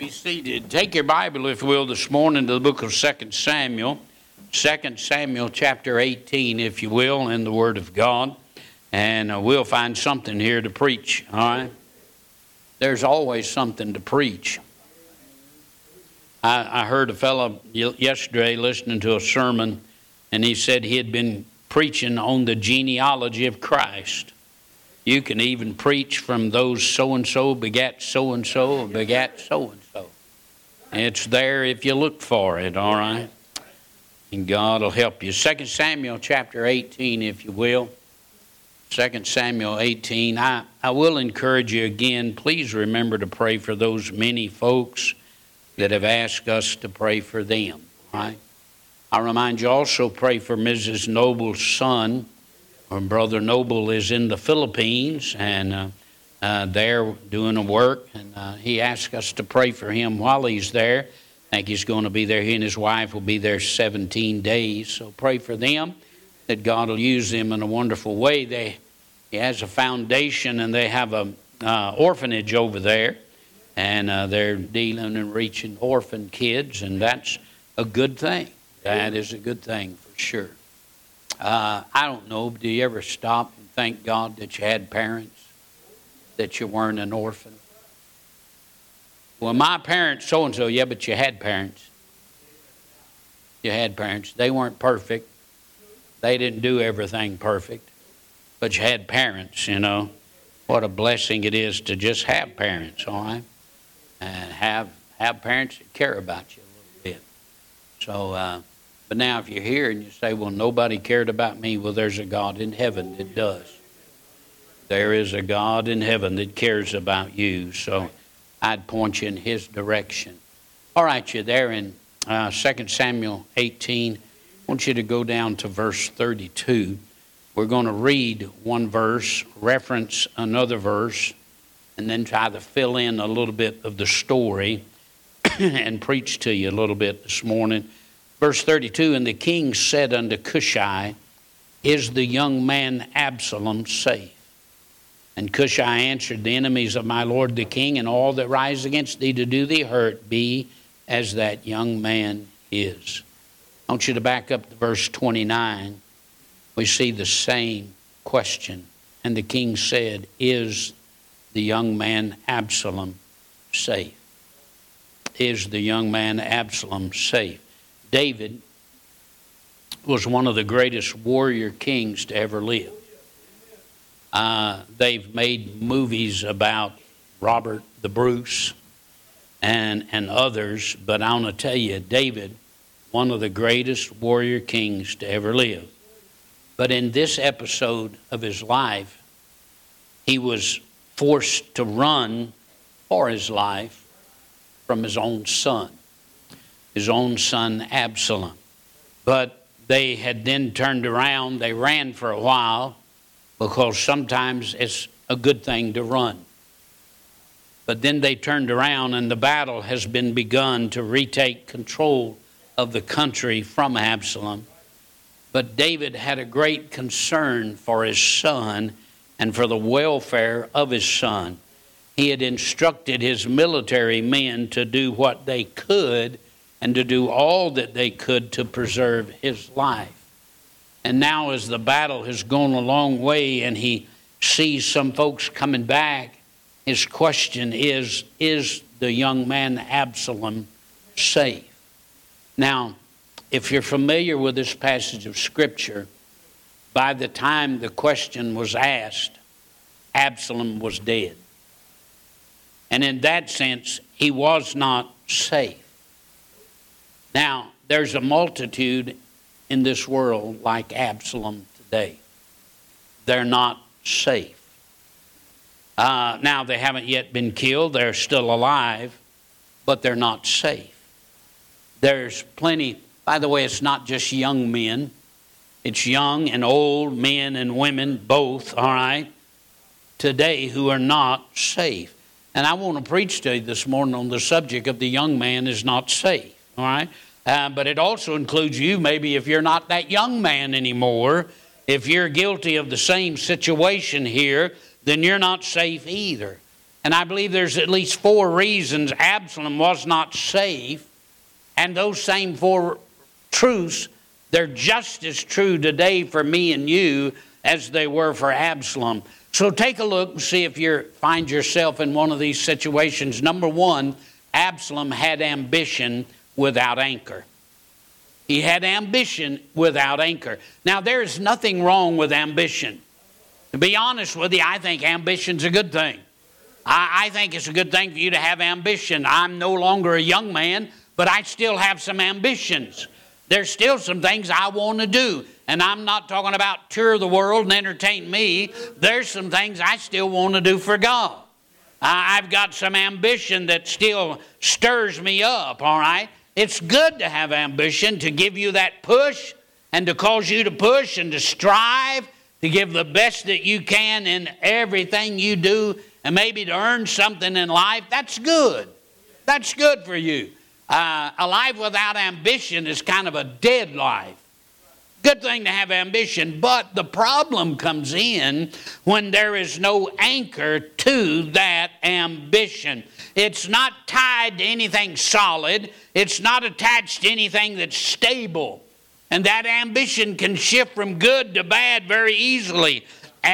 Be seated. Take your Bible, if you will, this morning to the book of 2 Samuel. 2 Samuel chapter 18, if you will, in the Word of God. And we'll find something here to preach, all right? There's always something to preach. I heard a fellow yesterday listening to a sermon, and he said he had been preaching on the genealogy of Christ. You can even preach from those so-and-so begat so-and-so, begat so-and-so. It's there if you look for it, all right? And God will help you. 2 Samuel chapter 18, if you will. 2 Samuel 18. I will encourage you again, please remember to pray for those many folks that have asked us to pray for them, all right? I remind you also, pray for Mrs. Noble's son. Her brother Noble is in the Philippines, and they're doing a work, and he asked us to pray for him while he's there. I think he's going to be there. He and his wife will be there 17 days, so pray for them, that God will use them in a wonderful way. He has a foundation, and they have a orphanage over there, and they're dealing and reaching orphan kids, and that's a good thing. That is a good thing for sure. I don't know, do you ever stop and thank God that you had parents, that you weren't an orphan? Well, my parents so-and-so, yeah, but you had parents. You had parents. They weren't perfect. They didn't do everything perfect. But you had parents, you know. What a blessing it is to just have parents, all right? And have parents that care about you a little bit. So, but now if you're here and you say, well, nobody cared about me, well, there's a God in heaven that does. There is a God in heaven that cares about you. So I'd point you in His direction. All right, you're there in 2 Samuel 18. I want you to go down to verse 32. We're going to read one verse, reference another verse, and then try to fill in a little bit of the story and preach to you a little bit this morning. Verse 32, and the king said unto Cushai, is the young man Absalom safe? And Cushai answered, the enemies of my lord the king and all that rise against thee to do thee hurt be as that young man is. I want you to back up to verse 29. We see the same question. And the king said, is the young man Absalom safe? Is the young man Absalom safe? David was one of the greatest warrior kings to ever live. They've made movies about Robert the Bruce and others, but I want to tell you, David, one of the greatest warrior kings to ever live. But in this episode of his life, he was forced to run for his life from his own son Absalom. But they had then turned around, they ran for a while, because sometimes it's a good thing to run. But then they turned around and the battle has been begun to retake control of the country from Absalom. But David had a great concern for his son and for the welfare of his son. He had instructed his military men to do what they could and to do all that they could to preserve his life. And now as the battle has gone a long way and he sees some folks coming back, his question is the young man Absalom safe? Now, if you're familiar with this passage of Scripture, by the time the question was asked, Absalom was dead. And in that sense, he was not safe. Now, there's a multitude in this world like Absalom today. They're not safe. Now, they haven't yet been killed. They're still alive, but they're not safe. There's plenty. By the way, it's not just young men. It's young and old men and women, both, all right, today who are not safe. And I want to preach to you this morning on the subject of the young man is not safe, all right? But it also includes you, maybe if you're not that young man anymore, if you're guilty of the same situation here, then you're not safe either. And I believe there's at least 4 reasons Absalom was not safe. And those same 4 truths, they're just as true today for me and you as they were for Absalom. So take a look and see if you find yourself in one of these situations. Number 1, Absalom had ambition without anchor. He had ambition without anchor. Now, there's nothing wrong with ambition. To be honest with you, I think ambition's a good thing. I think it's a good thing for you to have ambition. I'm no longer a young man, but I still have some ambitions. There's still some things I want to do. And I'm not talking about tour the world and entertain me. There's some things I still want to do for God. I've got some ambition that still stirs me up, all right? It's good to have ambition, to give you that push and to cause you to push and to strive, to give the best that you can in everything you do, and maybe to earn something in life. That's good. That's good for you. A life without ambition is kind of a dead life. Good thing to have ambition, but the problem comes in when there is no anchor to that ambition. It's not tied to anything solid. It's not attached to anything that's stable. And that ambition can shift from good to bad very easily.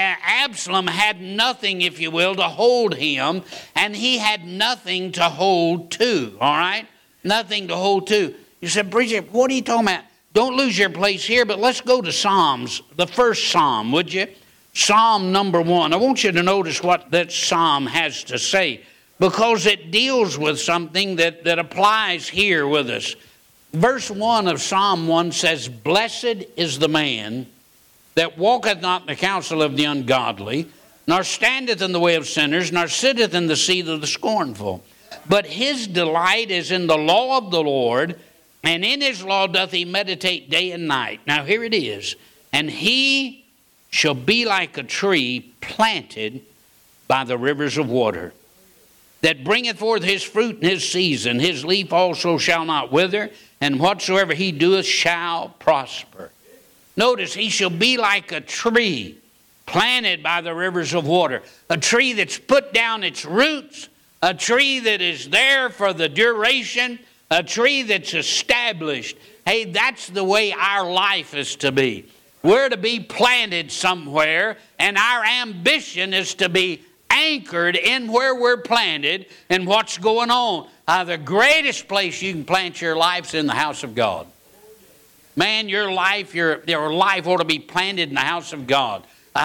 Absalom had nothing, if you will, to hold him, and he had nothing to hold to, all right? Nothing to hold to. You said, preacher, what are you talking about? Don't lose your place here, but let's go to Psalms, the first Psalm, would you? Psalm number 1. I want you to notice what that Psalm has to say, because it deals with something that applies here with us. Verse 1 of Psalm 1 says, Blessed is the man that walketh not in the counsel of the ungodly, nor standeth in the way of sinners, nor sitteth in the seat of the scornful. But his delight is in the law of the Lord, and in his law doth he meditate day and night. Now here it is. And he shall be like a tree planted by the rivers of water, that bringeth forth his fruit in his season. His leaf also shall not wither, and whatsoever he doeth shall prosper. Notice, he shall be like a tree planted by the rivers of water. A tree that's put down its roots, a tree that is there for the duration, a tree that's established. Hey, that's the way our life is to be. We're to be planted somewhere, and our ambition is to be anchored in where we're planted and what's going on. The greatest place you can plant your life is in the house of God. Man, your life ought to be planted in the house of God.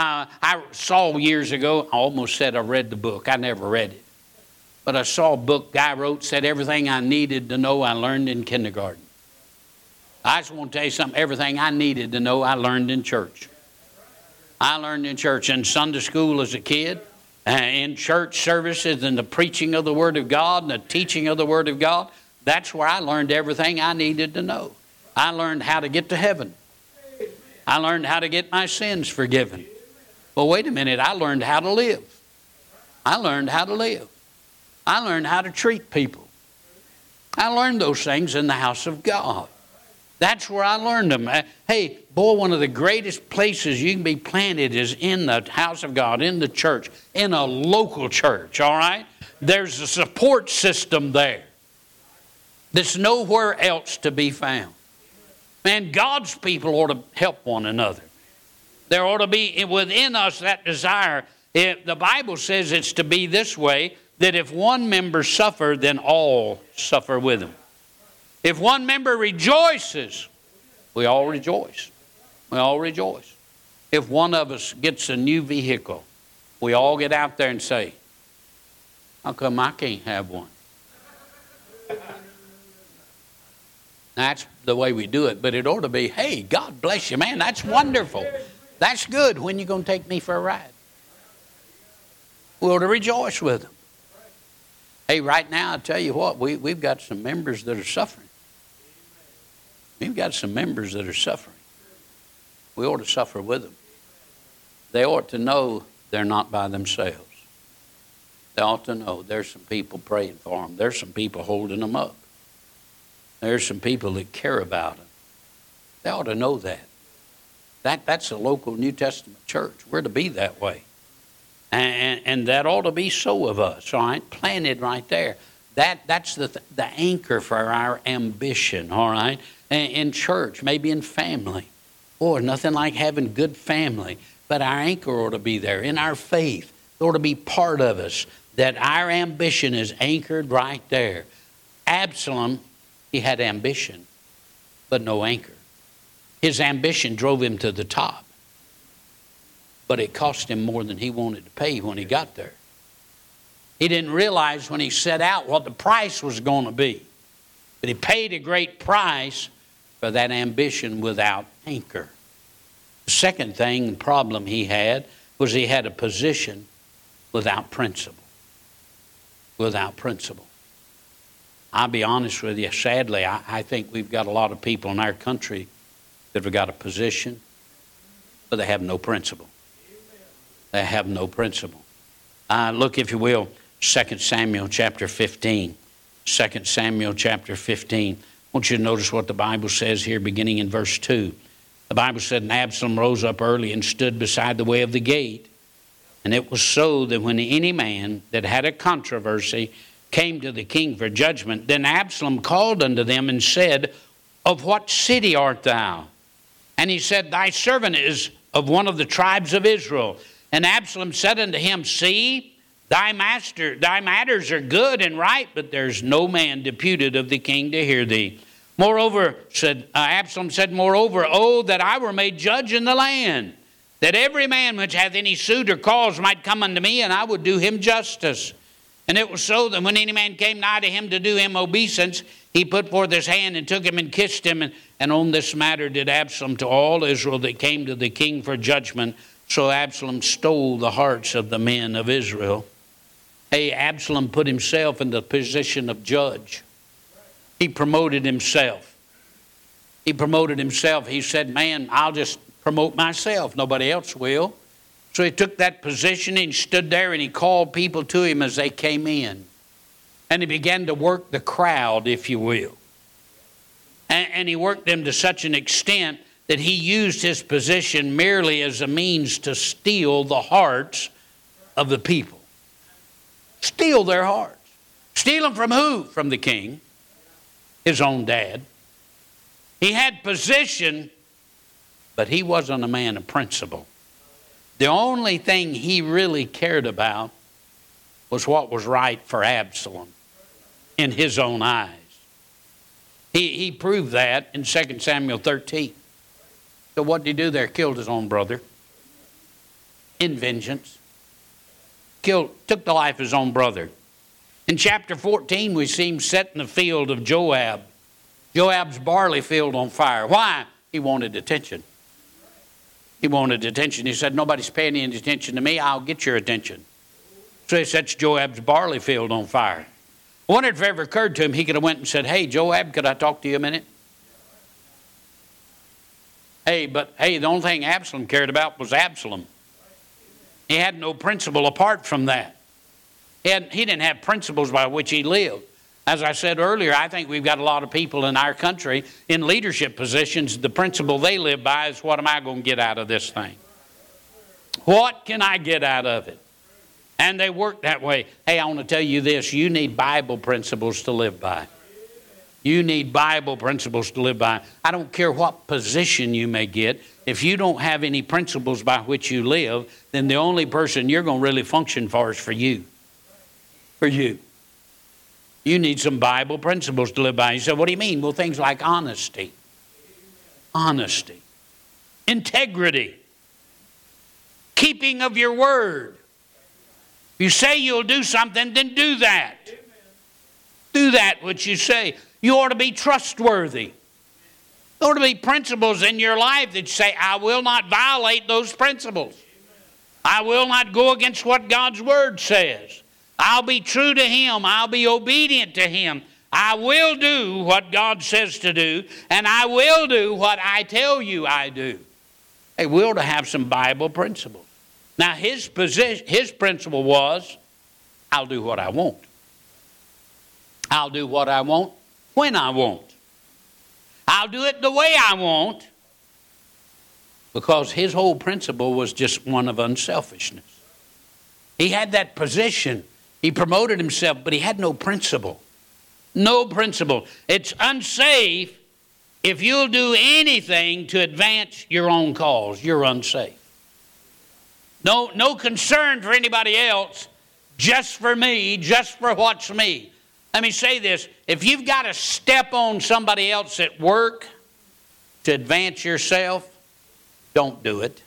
I saw years ago, I almost said I read the book. I never read it. But I saw a book guy wrote, said everything I needed to know I learned in kindergarten. I just want to tell you something. Everything I needed to know I learned in church. I learned in church, in Sunday school as a kid, in church services, and the preaching of the Word of God and the teaching of the Word of God. That's where I learned everything I needed to know. I learned how to get to heaven. I learned how to get my sins forgiven. Well, wait a minute. I learned how to live. I learned how to live. I learned how to treat people. I learned those things in the house of God. That's where I learned them. Hey, boy, one of the greatest places you can be planted is in the house of God, in the church, in a local church, all right? There's a support system there that's nowhere else to be found. Man, God's people ought to help one another. There ought to be within us that desire. The Bible says it's to be this way, that if one member suffer, then all suffer with him. If one member rejoices, we all rejoice. We all rejoice. If one of us gets a new vehicle, we all get out there and say, how come I can't have one? That's the way we do it, but it ought to be, hey, God bless you, man, that's wonderful. That's good. When you going to take me for a ride? We ought to rejoice with them. Hey, right now, I tell you what, we've got some members that are suffering. We've got some members that are suffering. We ought to suffer with them. They ought to know they're not by themselves. They ought to know there's some people praying for them. There's some people holding them up. There's some people that care about them. They ought to know that. That's a local New Testament church. We're to be that way. And that ought to be so of us, all right? Planted right there. That's the anchor for our ambition, all right? In church, maybe in family. Boy, nothing like having good family. But our anchor ought to be there. In our faith, it ought to be part of us. That our ambition is anchored right there. Absalom, he had ambition, but no anchor. His ambition drove him to the top. But it cost him more than he wanted to pay when he got there. He didn't realize when he set out what the price was going to be. But he paid a great price for that ambition without anchor. The second thing, the problem he had, was he had a position without principle. Without principle. I'll be honest with you, sadly, I think we've got a lot of people in our country that have got a position, but they have no principle. They have no principle. Look, if you will, 2 Samuel chapter 15. 2 Samuel chapter 15. I want you to notice what the Bible says here, beginning in verse 2. The Bible said, "And Absalom rose up early and stood beside the way of the gate. And it was so that when any man that had a controversy came to the king for judgment, then Absalom called unto them and said, Of what city art thou? And he said, Thy servant is of one of the tribes of Israel. And Absalom said unto him, See, thy matters are good and right, but there's no man deputed of the king to hear thee. Moreover, Absalom said, Moreover, oh, that I were made judge in the land, that every man which hath any suit or cause might come unto me, and I would do him justice. And it was so that when any man came nigh to him to do him obeisance, he put forth his hand and took him and kissed him. And on this matter did Absalom to all Israel that came to the king for judgment. So Absalom stole the hearts of the men of Israel." Hey, Absalom put himself in the position of judge. He promoted himself. He promoted himself. He said, man, I'll just promote myself. Nobody else will. So he took that position and stood there and he called people to him as they came in. And he began to work the crowd, if you will. And he worked them to such an extent that he used his position merely as a means to steal the hearts of the people. Steal their hearts. Steal them from who? From the king, his own dad. He had position, but he wasn't a man of principle. The only thing he really cared about was what was right for Absalom in his own eyes. He proved that in 2 Samuel 13. So what did he do there? Killed his own brother in vengeance. Took the life of his own brother. In chapter 14, we see him set in the field of Joab. Joab's barley field on fire. Why? He wanted attention. He wanted attention. He said, nobody's paying any attention to me. I'll get your attention. So he sets Joab's barley field on fire. I wonder if it ever occurred to him, he could have went and said, hey, Joab, could I talk to you a minute? But the only thing Absalom cared about was Absalom. He had no principle apart from that. He didn't have principles by which he lived. As I said earlier, I think we've got a lot of people in our country in leadership positions. The principle they live by is, what am I going to get out of this thing? What can I get out of it? And they work that way. Hey, I want to tell you this. You need Bible principles to live by. You need Bible principles to live by. I don't care what position you may get. If you don't have any principles by which you live, then the only person you're going to really function for is for you. For you. You need some Bible principles to live by. You say, what do you mean? Well, things like honesty. Honesty. Integrity. Keeping of your word. If you say you'll do something, then do that. Do that which you say. You ought to be trustworthy. There ought to be principles in your life that you say, I will not violate those principles. I will not go against what God's word says. I'll be true to him. I'll be obedient to him. I will do what God says to do, and I will do what I tell you I do. Hey, we ought to have some Bible principles. Now, his principle was, I'll do what I want. I'll do what I want when I want. I'll do it the way I want, because his whole principle was just one of unselfishness. He had that position. He promoted himself, but he had no principle. No principle. It's unsafe if you'll do anything to advance your own cause. You're unsafe. No concern for anybody else, just for me, just for what's me. Let me say this. If you've got to step on somebody else at work to advance yourself, don't do it.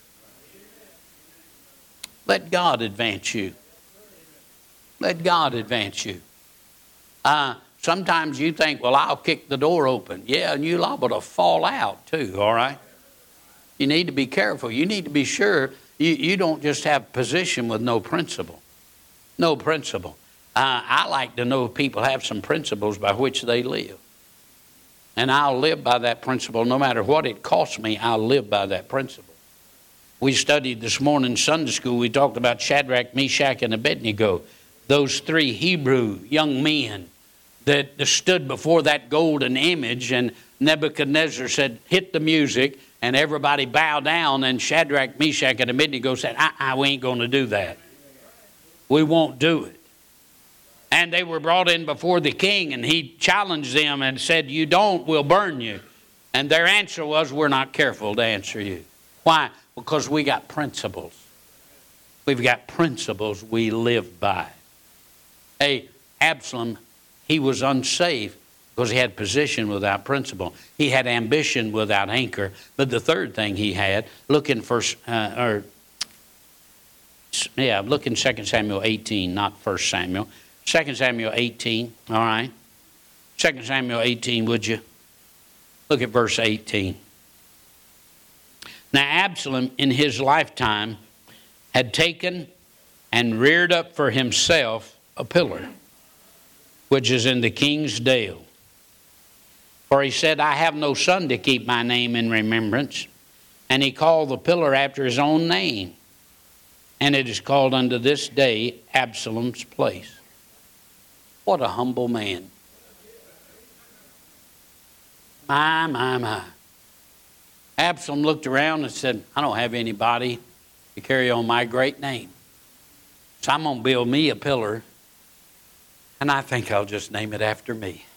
Let God advance you. Let God advance you. Sometimes you think, well, I'll kick the door open. Yeah, and you're liable to fall out too, all right? You need to be careful. You need to be sure you don't just have position with no principle. No principle. I like to know people have some principles by which they live. And I'll live by that principle. No matter what it costs me, I'll live by that principle. We studied this morning in Sunday school, we talked about Shadrach, Meshach, and Abednego. Those three Hebrew young men that stood before that golden image, and Nebuchadnezzar said, hit the music, and everybody bowed down, and Shadrach, Meshach, and Abednego said, we ain't going to do that. We won't do it. And they were brought in before the king, and he challenged them and said, you don't, we'll burn you. And their answer was, we're not careful to answer you. Why? Because we got principles. We've got principles we live by. Hey, Absalom, he was unsafe because he had position without principle. He had ambition without anchor. But the third thing he had, look in 2 Samuel 18, not 1 Samuel. 2 Samuel 18, all right. 2 Samuel 18, would you? Look at verse 18. Now Absalom in his lifetime had taken and reared up for himself a pillar, which is in the king's dale. For he said, I have no son to keep my name in remembrance. And he called the pillar after his own name. And it is called unto this day Absalom's place. What a humble man. My. Absalom looked around and said, I don't have anybody to carry on my great name. So I'm going to build me a pillar, and I think I'll just name it after me.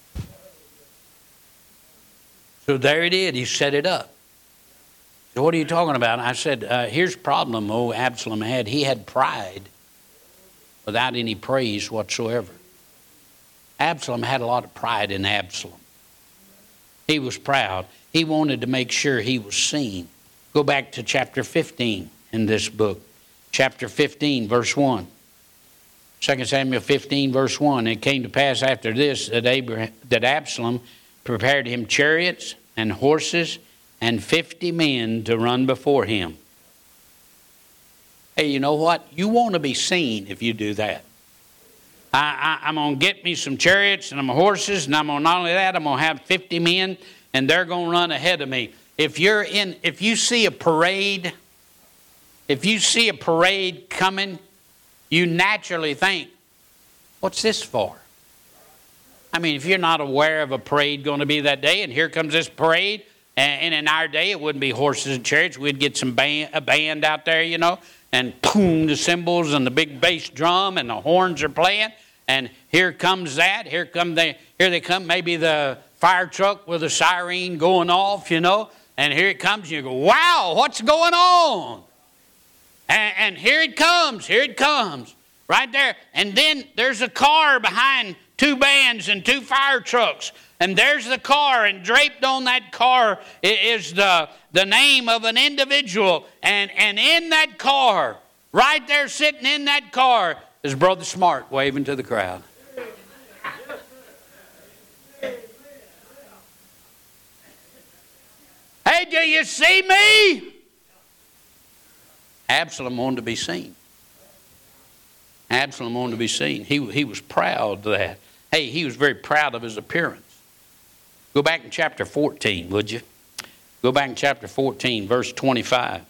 So there he did. He set it up. So what are you talking about? I said, here's the problem Absalom had. He had pride without any praise whatsoever. Absalom had a lot of pride in Absalom. He was proud. He wanted to make sure he was seen. Go back to chapter 15 in this book. Chapter 15, verse 1. 2 Samuel 15, verse 1. It came to pass after this that Absalom prepared him chariots and horses and 50 men to run before him. Hey, you know what? You want to be seen if you do that. I'm going to get me some chariots and horses, and I'm going to, not only that, I'm going to have 50 men, and they're going to run ahead of me. If you see a parade coming, you naturally think, what's this for? I mean, if you're not aware of a parade going to be that day, and here comes this parade, and in our day, it wouldn't be horses and chariots. We'd get a band out there, you know, and boom, the cymbals and the big bass drum and the horns are playing. And here comes that. Here they come. Maybe the fire truck with a siren going off, you know. And here it comes. And you go, wow, what's going on? And here it comes. Here it comes. Right there. And then there's a car behind two bands and two fire trucks. And there's the car, and draped on that car is the name of an individual. And in that car, right there sitting in that car, is Brother Smart waving to the crowd. Hey, do you see me? Absalom wanted to be seen. Absalom wanted to be seen. He was proud of that. Hey, he was very proud of his appearance. Go back in chapter 14, would you? Go back in chapter 14, verse 25.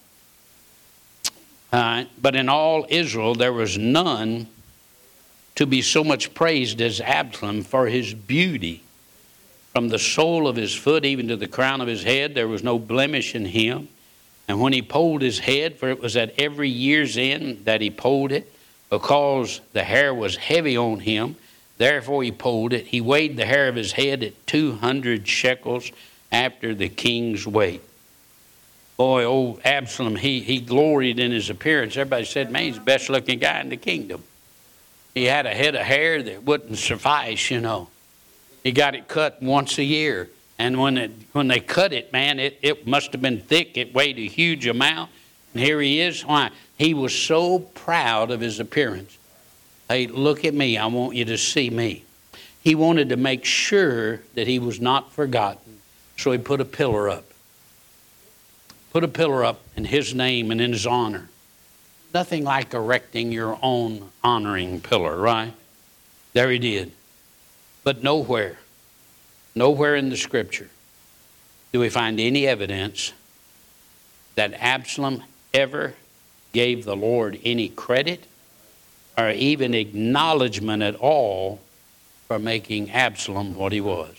But in all Israel there was none to be so much praised as Absalom for his beauty. From the sole of his foot even to the crown of his head, there was no blemish in him. And when he polled his head, for it was at every year's end that he polled it, because the hair was heavy on him. Therefore he pulled it. He weighed the hair of his head at 200 shekels after the king's weight. Boy, old Absalom, he gloried in his appearance. Everybody said, man, he's the best looking guy in the kingdom. He had a head of hair that wouldn't suffice, you know. He got it cut once a year. And when they cut it, man, it must have been thick. It weighed a huge amount. And here he is. Why? He was so proud of his appearance. Hey, look at me. I want you to see me. He wanted to make sure that he was not forgotten. So he put a pillar up. Put a pillar up in his name and in his honor. Nothing like erecting your own honoring pillar, right? There he did. But nowhere in the Scripture do we find any evidence that Absalom ever gave the Lord any credit or even acknowledgement at all for making Absalom what he was.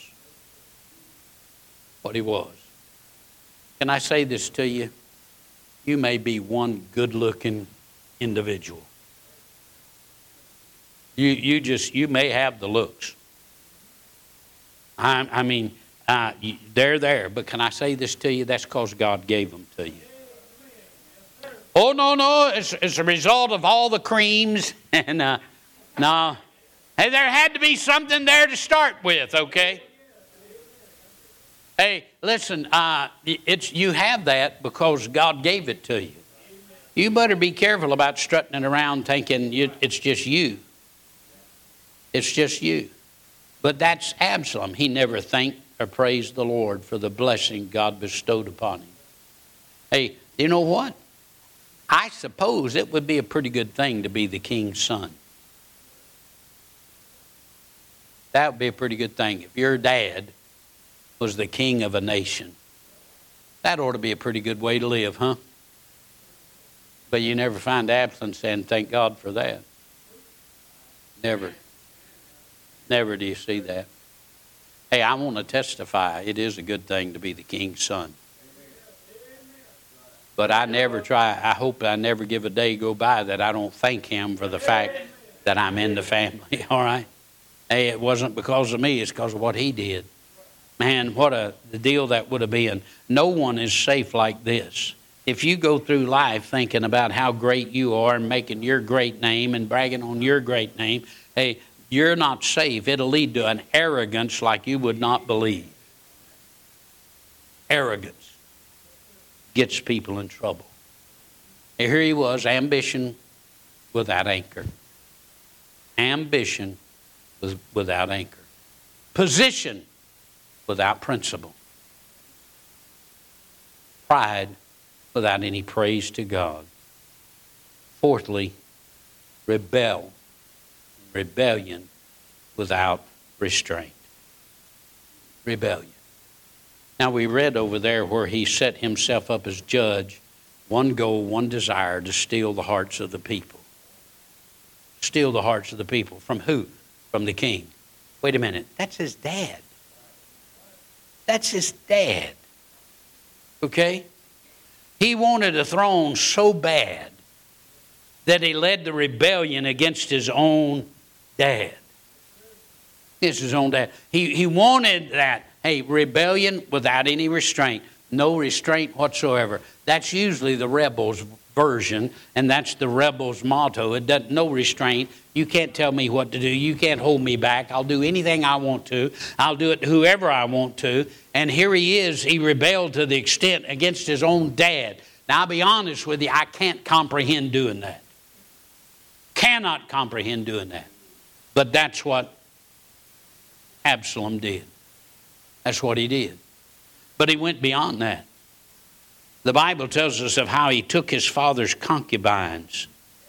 What he was. Can I say this to you? You may be one good-looking individual. You may have the looks. I mean, they're there. But can I say this to you? That's because God gave them to you. Oh, no. It's a result of all the creams. And no. Hey, there had to be something there to start with, okay? Hey, listen, you have that because God gave it to you. You better be careful about strutting around thinking it's just you. It's just you. But that's Absalom. He never thanked or praised the Lord for the blessing God bestowed upon him. Hey, you know what? I suppose it would be a pretty good thing to be the king's son. That would be a pretty good thing. If your dad was the king of a nation, that ought to be a pretty good way to live, huh? But you never find Absalom saying, thank God for that. Never. Never do you see that. Hey, I want to testify. It is a good thing to be the king's son. But I hope I never give a day go by that I don't thank him for the fact that I'm in the family, all right? Hey, it wasn't because of me. It's because of what he did. Man, the deal that would have been. No one is safe like this. If you go through life thinking about how great you are and making your great name and bragging on your great name, hey, you're not safe. It'll lead to an arrogance like you would not believe. Arrogance gets people in trouble. And here he was, ambition without anchor. Ambition was without anchor. Position without principle. Pride without any praise to God. Fourthly, rebellion without restraint. Rebellion. Now we read over there where he set himself up as judge, one goal, one desire, to steal the hearts of the people. Steal the hearts of the people. From who? From the king. Wait a minute. That's his dad. That's his dad. Okay? He wanted a throne so bad that he led the rebellion against his own dad. It's his own dad. He wanted that. Hey, rebellion without any restraint. No restraint whatsoever. That's usually the rebels' version, and that's the rebels' motto. It doesn't, no restraint. You can't tell me what to do. You can't hold me back. I'll do anything I want to. I'll do it to whoever I want to. And here he is. He rebelled to the extent against his own dad. Now, I'll be honest with you. I can't comprehend doing that. Cannot comprehend doing that. But that's what Absalom did. That's what he did. But he went beyond that. The Bible tells us of how he took his father's concubines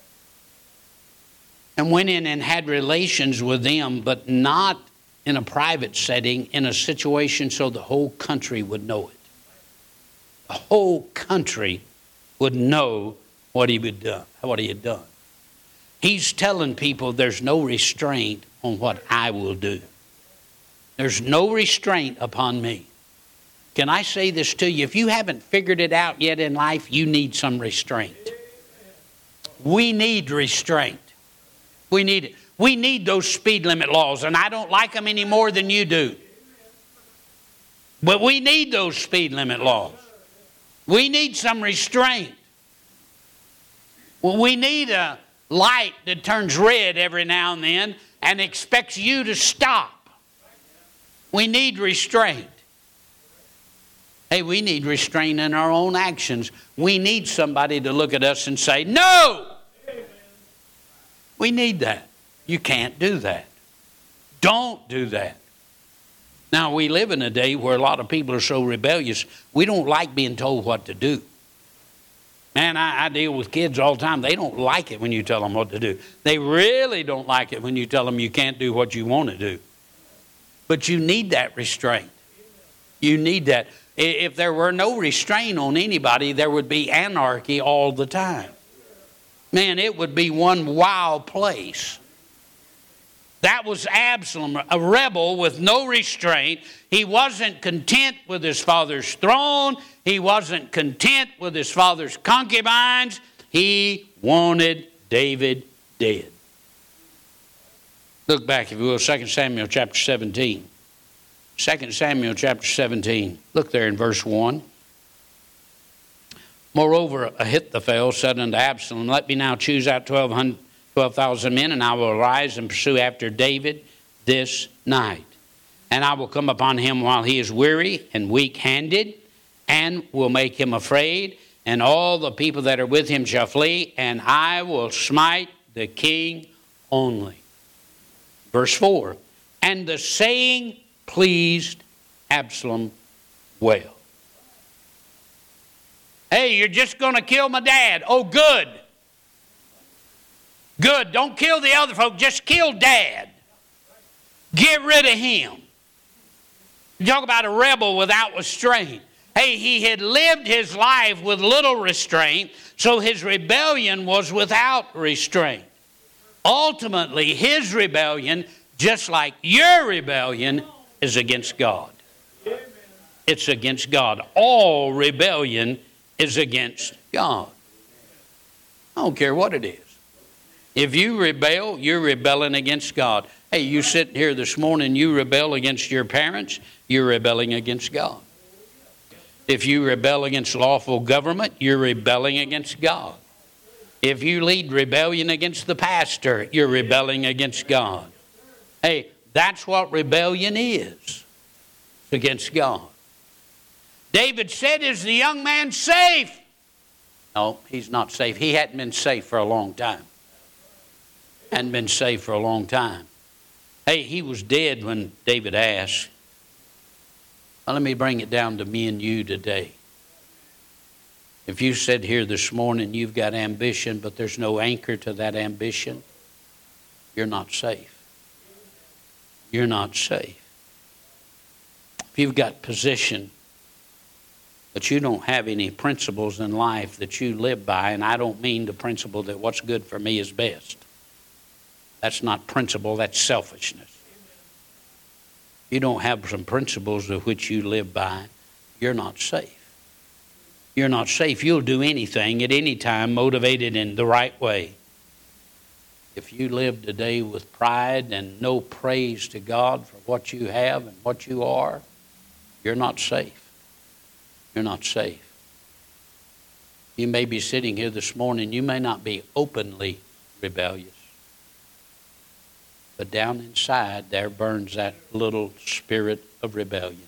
and went in and had relations with them, but not in a private setting, in a situation so the whole country would know it. The whole country would know what he had done. He's telling people there's no restraint on what I will do. There's no restraint upon me. Can I say this to you? If you haven't figured it out yet in life, you need some restraint. We need restraint. We need it. We need those speed limit laws, and I don't like them any more than you do. But we need those speed limit laws. We need some restraint. Well, we need a light that turns red every now and then and expects you to stop. We need restraint. Hey, we need restraint in our own actions. We need somebody to look at us and say, no! We need that. You can't do that. Don't do that. Now, we live in a day where a lot of people are so rebellious, we don't like being told what to do. Man, I deal with kids all the time. They don't like it when you tell them what to do. They really don't like it when you tell them you can't do what you want to do. But you need that restraint. You need that. If there were no restraint on anybody, there would be anarchy all the time. Man, it would be one wild place. That was Absalom, a rebel with no restraint. He wasn't content with his father's throne. He wasn't content with his father's concubines. He wanted David dead. Look back, if you will, 2 Samuel chapter 17. 2 Samuel chapter 17. Look there in verse 1. Moreover, Ahithophel said unto Absalom, let me now choose out 12,000 men, and I will arise and pursue after David this night. And I will come upon him while he is weary and weak-handed, and will make him afraid, and all the people that are with him shall flee, and I will smite the king only. Verse 4, and the saying pleased Absalom well. Hey, you're just going to kill my dad. Oh, good. Good. Don't kill the other folk. Just kill Dad. Get rid of him. You talk about a rebel without restraint. Hey, he had lived his life with little restraint, so his rebellion was without restraint. Ultimately, his rebellion, just like your rebellion, is against God. It's against God. All rebellion is against God. I don't care what it is. If you rebel, you're rebelling against God. Hey, you sitting here this morning, you rebel against your parents, you're rebelling against God. If you rebel against lawful government, you're rebelling against God. If you lead rebellion against the pastor, you're rebelling against God. Hey, that's what rebellion is. It's against God. David said, is the young man safe? No, he's not safe. He hadn't been safe for a long time. Hadn't been safe for a long time. Hey, he was dead when David asked. Well, let me bring it down to me and you today. If you said here this morning you've got ambition, but there's no anchor to that ambition, you're not safe. You're not safe. If you've got position, but you don't have any principles in life that you live by, and I don't mean the principle that what's good for me is best. That's not principle, that's selfishness. You don't have some principles of which you live by, you're not safe. You're not safe. You'll do anything at any time motivated in the right way. If you live today with pride and no praise to God for what you have and what you are, you're not safe. You're not safe. You may be sitting here this morning, you may not be openly rebellious. But down inside there burns that little spirit of rebellion.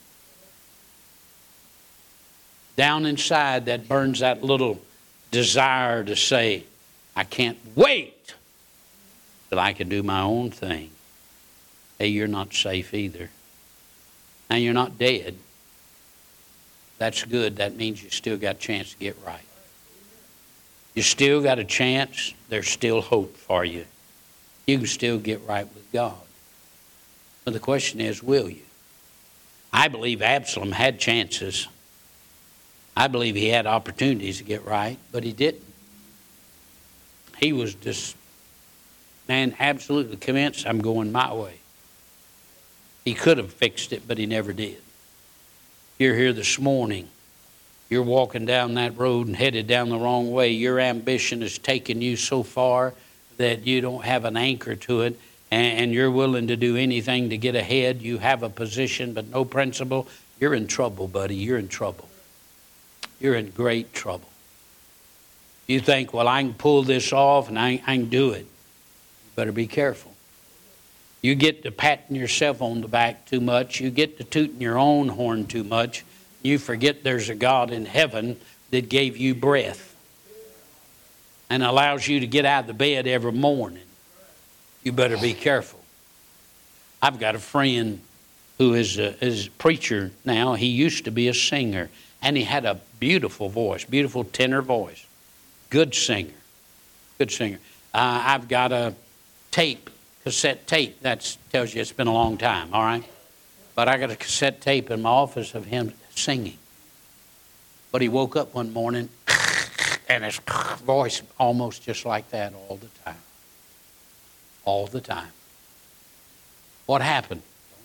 Down inside that burns that little desire to say, I can't wait till I can do my own thing. Hey, you're not safe either. Now you're not dead. That's good. That means you still got a chance to get right. You still got a chance. There's still hope for you. You can still get right with God. But the question is, will you? I believe Absalom had chances. I believe he had opportunities to get right, but he didn't. He was just, man, absolutely convinced I'm going my way. He could have fixed it, but he never did. You're here this morning. You're walking down that road and headed down the wrong way. Your ambition has taken you so far that you don't have an anchor to it, and you're willing to do anything to get ahead, you have a position but no principle, you're in trouble, buddy. You're in trouble. You're in great trouble. You think, well, I can pull this off and I can do it. You better be careful. You get to patting yourself on the back too much. You get to tooting your own horn too much. You forget there's a God in heaven that gave you breath and allows you to get out of the bed every morning. You better be careful. I've got a friend who is a preacher now. He used to be a singer, and he had a beautiful voice, beautiful tenor voice. Good singer. Good singer. I've got a cassette tape. That tells you it's been a long time, all right? But I got a cassette tape in my office of him singing. But he woke up one morning, and his voice almost just like that all the time. All the time. What happened?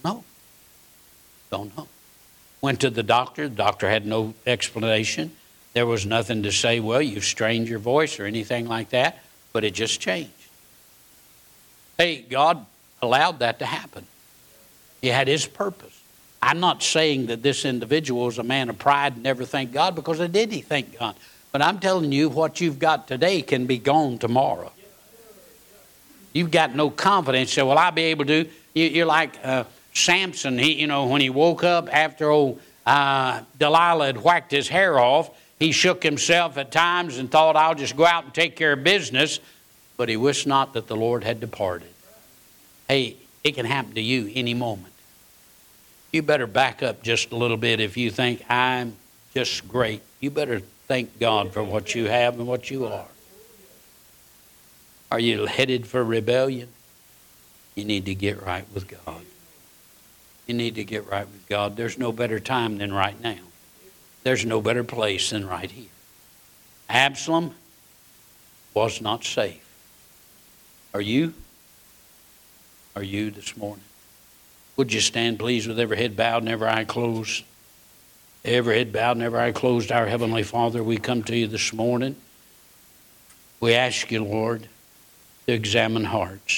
Don't know. Went to the doctor. The doctor had no explanation. There was nothing to say, well, you've strained your voice or anything like that, but it just changed. Hey, God allowed that to happen. He had his purpose. I'm not saying that this individual was a man of pride and never thanked God, because he did thank God. But I'm telling you, what you've got today can be gone tomorrow. You've got no confidence. So, well, I'll be able to. You're like Samson. When he woke up after old Delilah had whacked his hair off, he shook himself at times and thought, I'll just go out and take care of business. But he wished not that the Lord had departed. Hey, it can happen to you any moment. You better back up just a little bit if you think I'm just great. You better thank God for what you have and what you are. Are you headed for rebellion? You need to get right with God. You need to get right with God. There's no better time than right now. There's no better place than right here. Absalom was not safe. Are you? Are you this morning? Would you stand, please, with every head bowed and every eye closed? Every head bowed and every eye closed. Our Heavenly Father, we come to you this morning. We ask you, Lord, to examine hearts.